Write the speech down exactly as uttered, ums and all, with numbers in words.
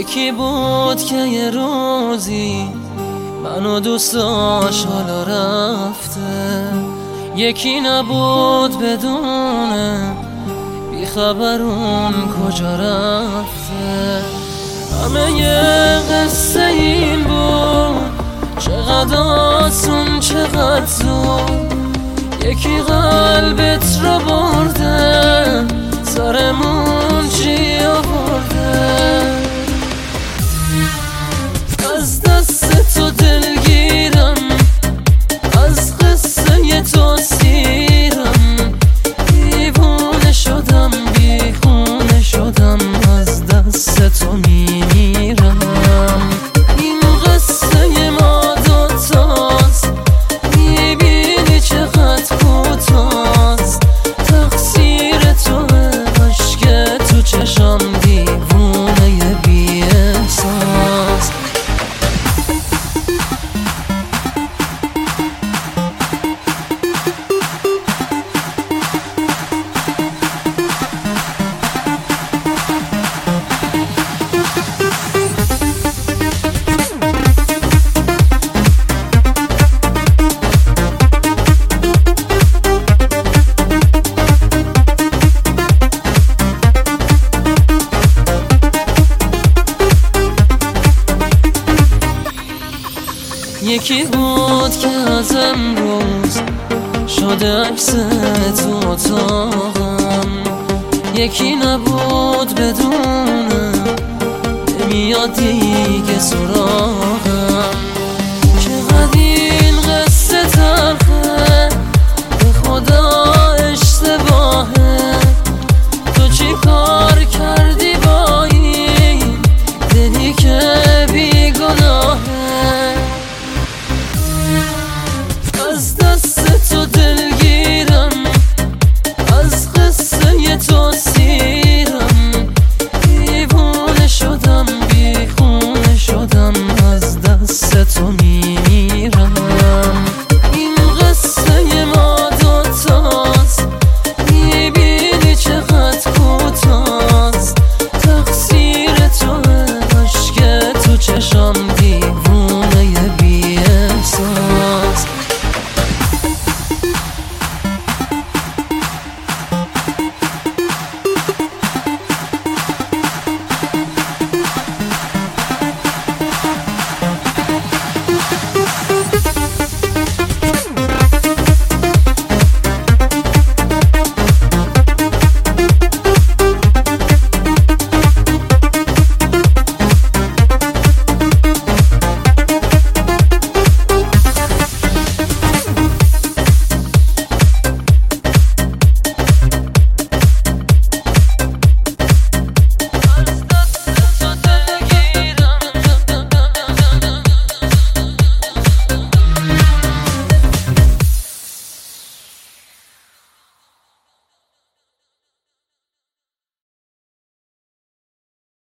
یکی بود که یه روزی منو دوست داشت حالا رفته، یکی نبود بدونه بیخبر اون کجا رفته. همه یه قصه این بود، چقدر آسون چقدر زود، یکی قلبت رو برده سرمون چی آورده. از دست تو دلگیرم، از قصه تو سیرم، دیوونه شدم بیخونه شدم، از دست تو میمیرم. این قصه ما دوتاست، میبینی چقدر کوتاست، تقصیر توه عشق تو چشم دیوونه بی احساس. یکی بود که از امروز شده عکس تو اتاقم، یکی نبود بدونه نمیاد دیگه سراغم.